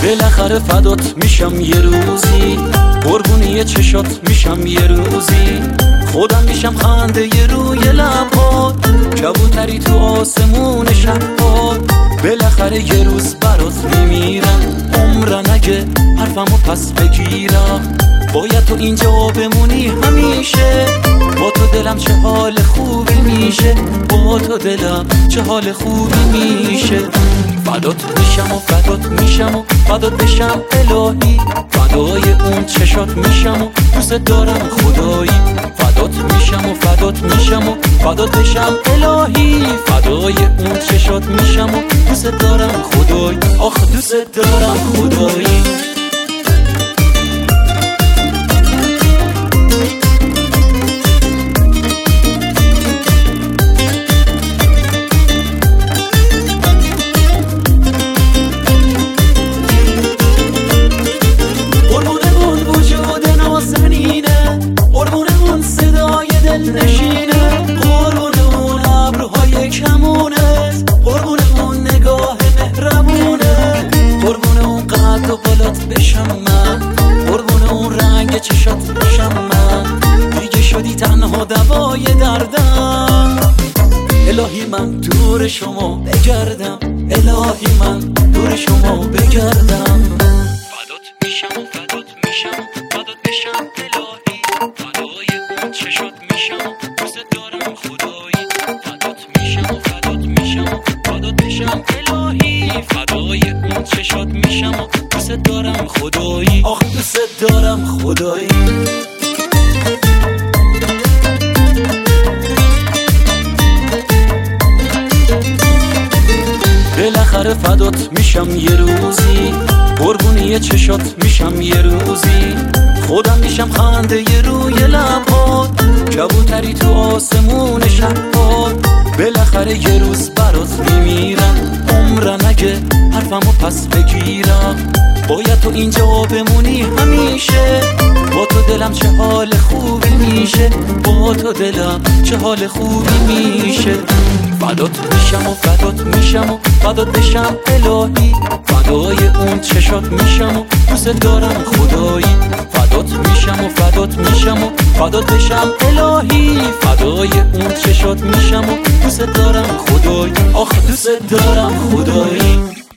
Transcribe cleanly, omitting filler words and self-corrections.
بالاخره فدات میشم یه روزی، قربونی چشات میشم یه روزی، خودم میشم خنده یه روی لبات، کبوتری تو آسمون شبات. بالاخره یه روز برات میمیرم، عمرن اگه حرفمو پس بگیرم. باید تو اینجا بمونی همیشه، با تو دلم چه حال خوبی میشه، با تو دلم چه حال خوبی میشه. فدات میشم و فدات میشم و فدات بشم الهی، فدای اون چشات میشم و دوست دارم خدایی. فدات میشم و فدات میشم و فدات بشم الهی، فدای اون چشات میشم و دوست دارم خدایی. آخ دوست دارم خدایی. نشینه قربون اون ابروهای کمونه، قربون اون نگاه مهربونه، قربون اون قد و بالات بشم من، قربون اون رنگ چشات بشم من. دیگه شدی تنها دوای دردم، الهی من دور شما بگردم، الهی من دور شما بگردم. فدات میشم و فدات میشم و فدات بشم الهی، فدای اون چشات میشم و دوست دارم خدایی. فدات میشم و فدات میشم و فدات بشم الهی، فدای اون چشات میشم و دوست دارم خدایی. آخ دوست دارم خدایی. بالاخره فدات میشم یه روزی، قربونی چشات میشم یه روزی، خودم میشم خنده یه روی لبات، کبوتری تو آسمون شبات. بالاخره یه روز برات میمیرم، عمرن اگه حرفمو پس بگیرم. باید تو اینجا بمونی همیشه، با تو دلم چه حال خوبی میشه، با تو دلم چه حال خوبی میشه. فدات میشم و فدات میشم و فدات بشم الهی، فدای اون چشات میشم و دوست دارم خدایی. فدات میشم و فدات میشم و فدات بشم الهی، فدای اون چشات میشم و دوست دارم خدایی. آخ دوست دارم خدایی.